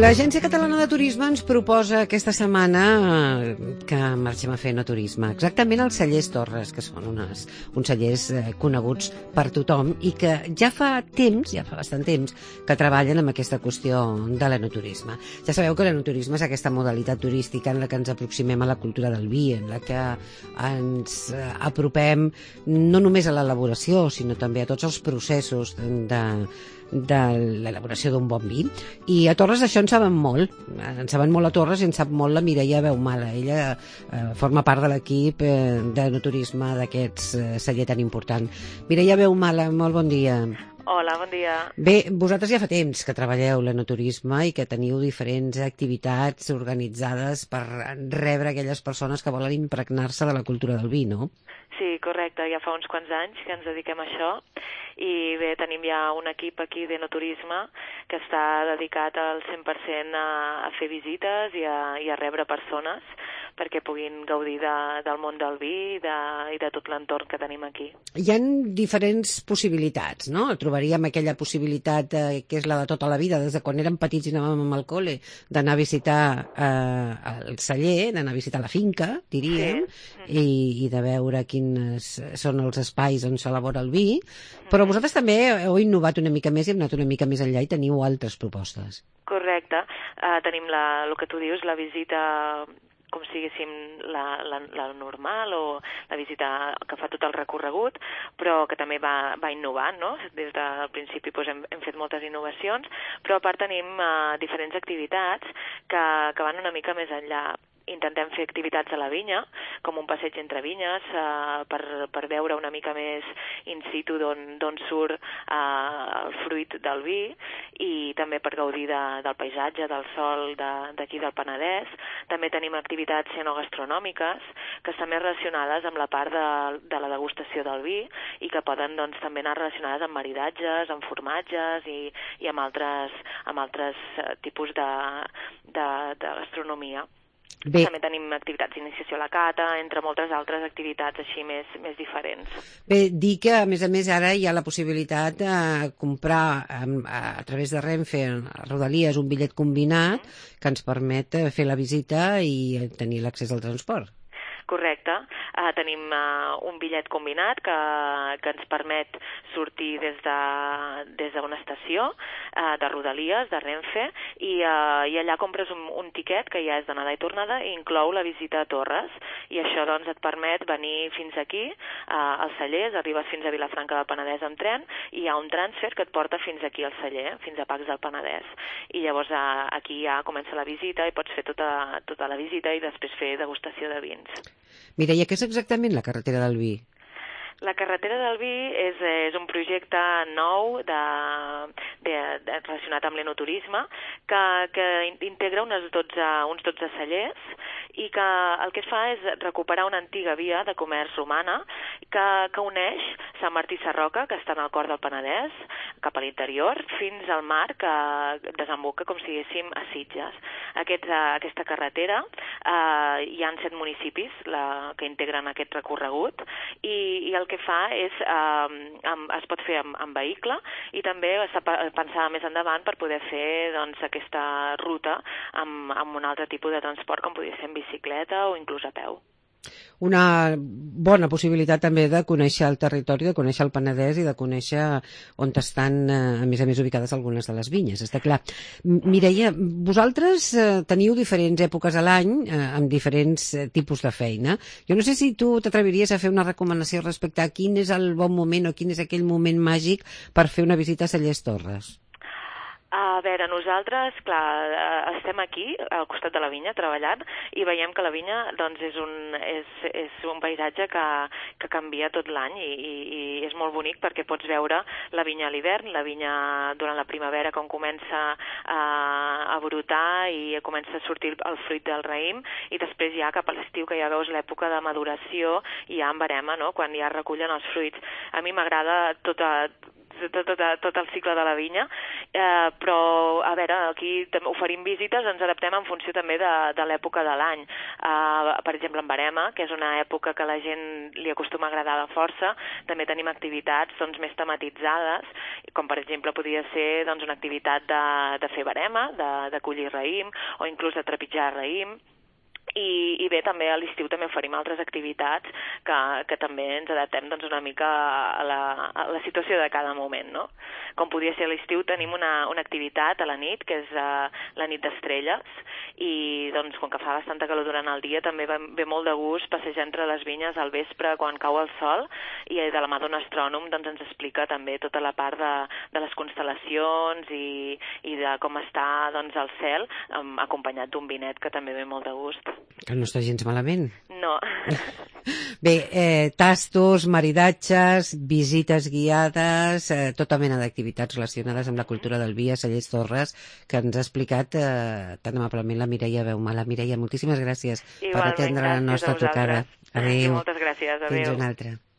L'Agència Catalana de Turisme ens proposa aquesta setmana que marxem a fer enoturisme. Exactament als cellers Torres, que són uns cellers coneguts per tothom i que ja fa bastant temps, que treballen amb aquesta qüestió de l'enoturisme. Ja sabeu que l'enoturisme és aquesta modalitat turística en la que ens aproximem a la cultura del vi, en la que ens apropem no només a l'elaboració, sinó també a tots els processos de l'elaboració d'un bon vi. I a Torres això en saben molt a Torres, i en sap molt la Mireia Beumala. Ella forma part de l'equip d'enoturisme d'aquest celler tan important. Mireia Beumala, molt bon dia. Hola, bon dia. Bé, vosaltres ja fa temps que treballeu l'enoturisme i que teniu diferents activitats organitzades per rebre aquelles persones que volen impregnar-se de la cultura del vi, no? Sí, correcte, ja fa uns quants anys que ens dediquem a això i bé, tenim ja un equip aquí d'enoturisme que està dedicat al 100% a fer visites i a rebre persones perquè puguin gaudir del món del vi i de tot l'entorn que tenim aquí. Hi ha diferents possibilitats, no? Trobaríem aquella possibilitat que és la de tota la vida, des de quan érem petits i anàvem amb el col·le, d'anar a visitar el celler, d'anar a visitar la finca, diríem, sí. I de veure quins són els espais on s'elabora el vi, però vosaltres també heu innovat una mica més i heu anat una mica més enllà i teniu altres propostes. Correcte. Tenim el que tu dius, la visita com si diguéssim la normal o la visita que fa tot el recorregut, però que també va innovant, no? Des del principi hem fet moltes innovacions, però a part tenim diferents activitats que van una mica més enllà. Intentem fer activitats a la vinya, com un passeig entre vinyes, per veure una mica més in situ d'on surt el fruit del vi i també per gaudir del paisatge, del sol d'aquí del Penedès. També tenim activitats cenogastronòmiques que estan més relacionades amb la part de la degustació del vi i que poden doncs, també anar relacionades amb maridatges, amb formatges i amb altres tipus de gastronomia. Bé. També tenim activitats d'iniciació a la cata, entre moltes altres activitats així més diferents. Bé, dir que, a més, ara hi ha la possibilitat de comprar a través de Renfe a Rodalies un bitllet combinat que ens permet fer la visita i tenir l'accés al transport. Correcte. Tenim un bitllet combinat que ens permet sortir des d'una estació de Rodalies, de Renfe, i allà compres un tiquet que ja és d'anada i tornada i inclou la visita a Torres. I això doncs, et permet venir fins aquí, als cellers, arribes fins a Vilafranca del Penedès amb tren i hi ha un transfer que et porta fins aquí al celler, fins a Pacs del Penedès. I llavors aquí ja comença la visita i pots fer tota la visita i després fer degustació de vins. Mireia, què és exactament la carretera del vi? La carretera del vi és un projecte nou relacionat amb l'enoturisme que integra uns 12 cellers i que el que fa és recuperar una antiga via de comerç romana que uneix Sant Martí Sarroca, que està en el cor del Penedès, cap a l'interior, fins al mar que desemboca, com si diguéssim, a Sitges. Aquesta carretera hi ha 7 municipis que integren aquest recorregut i el que fa és es pot fer amb vehicle i també està pensada més endavant per poder fer doncs, aquesta ruta amb un altre tipus de transport com podria ser en bicicleta o inclús a peu. Una bona possibilitat també de conèixer el territori, de conèixer el Penedès i de conèixer on estan, a més ubicades algunes de les vinyes, està clar. Mireia, vosaltres teniu diferents èpoques a l'any amb diferents tipus de feina. Jo no sé si tu t'atreviries a fer una recomanació respecte a quin és el bon moment o quin és aquell moment màgic per fer una visita a Cellers Torres. A veure, nosaltres, clar, estem aquí, al costat de la vinya, treballant, i veiem que la vinya doncs, és un paisatge que canvia tot l'any i és molt bonic perquè pots veure la vinya a l'hivern, la vinya durant la primavera quan comença a brotar i comença a sortir el fruit del raïm i després ja cap a l'estiu que ja veus l'època de maduració i ja en verema, no?, quan ja recullen els fruits. A mi m'agrada tot el cicle de la vinya, però, a veure, aquí oferim visites, ens adaptem en funció també de l'època de l'any. Per exemple, en Verema, que és una època que a la gent li acostuma a agradar de força, també tenim activitats més tematitzades, com per exemple podria ser una activitat de fer verema, de collir raïm, o inclús de trepitjar raïm. I bé, també a l'estiu també oferim altres activitats que també ens adaptem una mica a la situació de cada moment, no? Com podria ser a l'estiu tenim una activitat a la nit, que és la nit d'estrelles, i com que fa bastanta calor durant el dia també ve molt de gust passejar entre les vinyes al vespre quan cau el sol, i de la mà d'un astrònom ens explica també tota la part de les constel·lacions i de com està el cel, acompanyat d'un vinet que també ve molt de gust. Que no està gens malament. No. Bé, tastos, maridatges, visites guiades, tota mena d'activitats relacionades amb la cultura del vi a Cellers Torres, que ens ha explicat tan amablement la Mireia Beumà. La Mireia, moltíssimes gràcies per atendre la nostra trucada. Adéu. Moltes gràcies, adéu. Fins una altra.